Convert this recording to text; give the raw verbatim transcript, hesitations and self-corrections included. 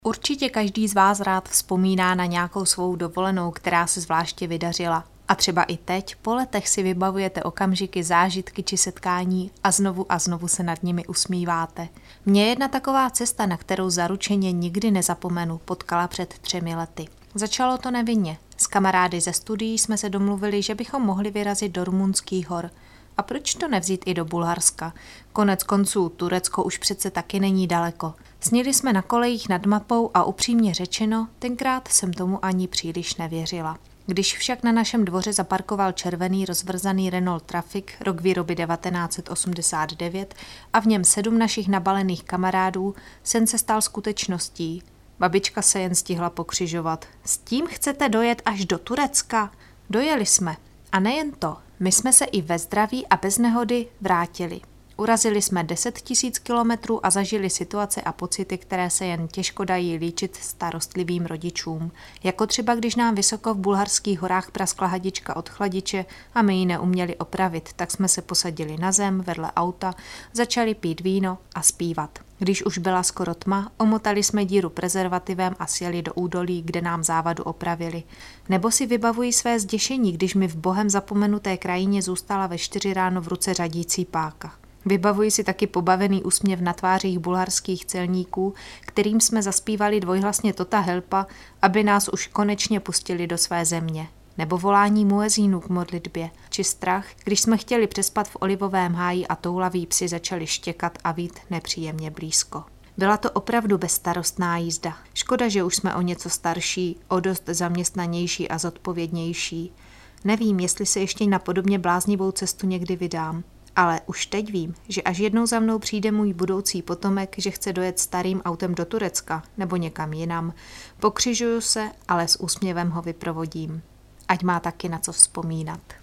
Určitě každý z vás rád vzpomíná na nějakou svou dovolenou, která se zvláště vydařila. A třeba i teď, po letech si vybavujete okamžiky, zážitky či setkání a znovu a znovu se nad nimi usmíváte. Mě jedna taková cesta, na kterou zaručeně nikdy nezapomenu, potkala před třemi lety. Začalo to nevinně. S kamarády ze studií jsme se domluvili, že bychom mohli vyrazit do Rumunských hor. A proč to nevzít i do Bulharska? Konec konců Turecko už přece taky není daleko. Snili jsme na kolejích nad mapou a upřímně řečeno, tenkrát jsem tomu ani příliš nevěřila. Když však na našem dvoře zaparkoval červený rozvrzaný Renault Trafic, rok výroby devatenáct set osmdesát devět, a v něm sedm našich nabalených kamarádů, sen se stal skutečností. Babička se jen stihla pokřižovat. S tím chcete dojet až do Turecka? Dojeli jsme. A nejen to, my jsme se i ve zdraví a bez nehody vrátili. Urazili jsme deset tisíc kilometrů a zažili situace a pocity, které se jen těžko dají líčit starostlivým rodičům. Jako třeba, když nám vysoko v bulharských horách praskla hadička od chladiče a my ji neuměli opravit, tak jsme se posadili na zem vedle auta, začali pít víno a zpívat. Když už byla skoro tma, omotali jsme díru prezervativem a sjeli do údolí, kde nám závadu opravili. Nebo si vybavují své zděšení, když mi v bohem zapomenuté krajině zůstala ve čtyři ráno v ruce řadící páka. Vybavuji si taky pobavený úsměv na tvářích bulharských celníků, kterým jsme zaspívali dvojhlasně Tota Helpa, aby nás už konečně pustili do své země. Nebo volání muezínů k modlitbě, či strach, když jsme chtěli přespat v olivovém háji a toulaví psi začali štěkat a vít nepříjemně blízko. Byla to opravdu bezstarostná jízda. Škoda, že už jsme o něco starší, o dost zaměstnanější a zodpovědnější. Nevím, jestli se ještě na podobně bláznivou cestu někdy vydám. Ale už teď vím, že až jednou za mnou přijde můj budoucí potomek, že chce dojet starým autem do Turecka nebo někam jinam, pokřižuju se, ale s úsměvem ho vyprovodím. Ať má taky na co vzpomínat.